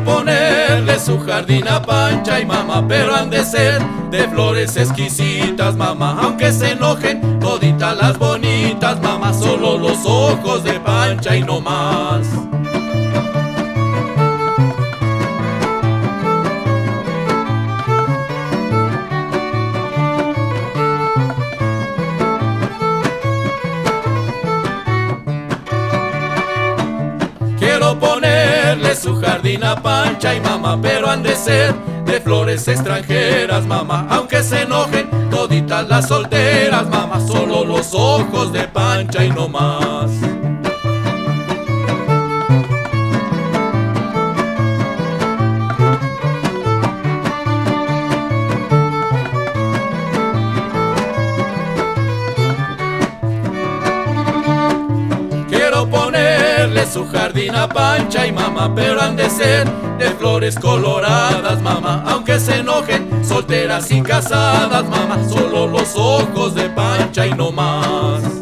ponerle su jardín a Pancha y mamá, pero han de ser de flores exquisitas, mamá. Aunque se enojen toditas las bonitas, mamá, solo los ojos de Pancha y no más. Quiero ponerle su jardín a Pancha y mamá, pero han de ser de flores extranjeras, mamá. Aunque se enojen toditas las solteras, mamá, solo los ojos de Pancha y no más. Ponerle su jardín a Pancha y mamá, pero han de ser de flores coloradas, mamá. Aunque se enojen solteras y casadas, mamá, solo los ojos de Pancha y no más.